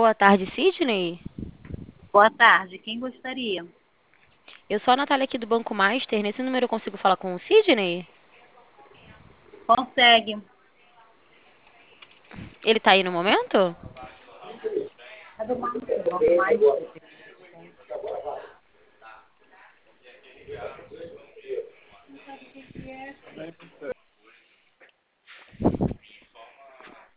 Boa tarde, Sidney. Boa tarde, quem gostaria? Eu sou a Natália aqui do Banco Master. Nesse número eu consigo falar com o Sidney? Consegue? Ele tá aí no momento? É do Banco Mais.